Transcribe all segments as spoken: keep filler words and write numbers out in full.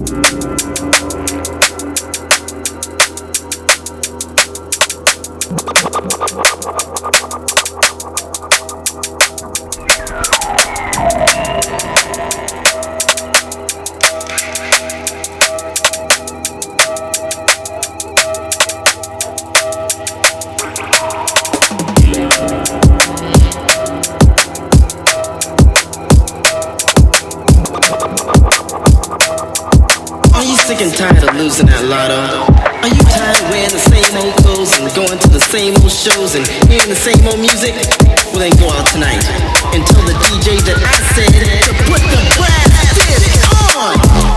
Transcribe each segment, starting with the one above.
Sick and tired of losing that lotto? Are you tired of wearing the same old clothes and going to the same old shows and hearing the same old music? Well then go out tonight and tell the D J that I said to put the blast disc on!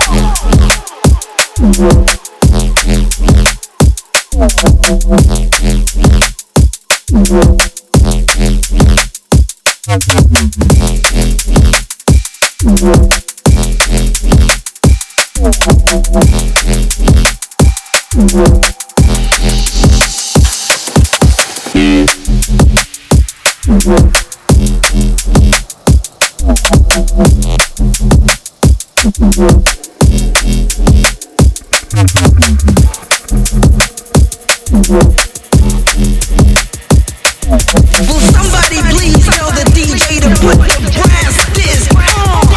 Will somebody please tell the D J to put the brass disc on?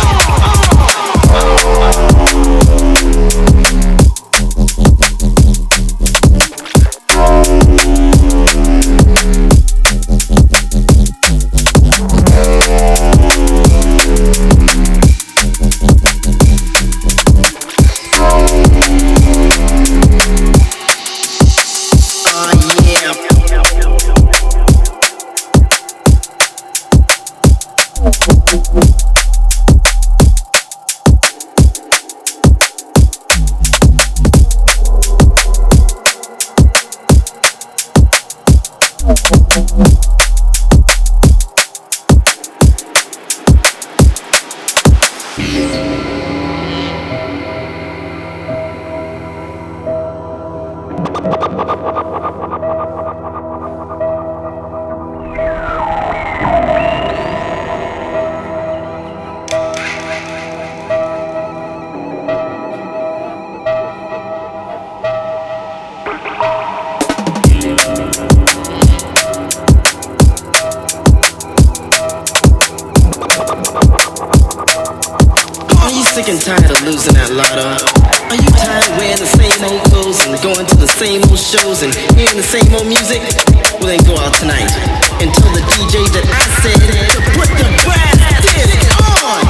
Sick and tired of losing that lotto? Are you tired of wearing the same old clothes and going to the same old shows and hearing the same old music? Well then go out tonight and tell the D J that I said to put the brass disc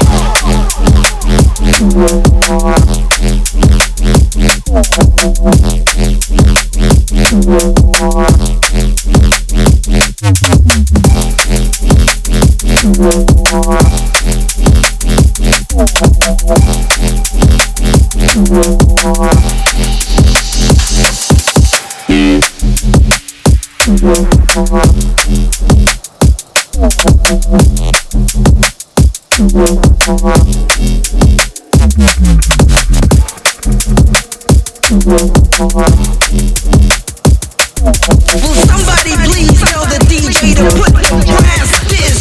Will somebody please tell the D J to put the brass disc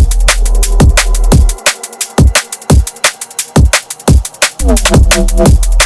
on?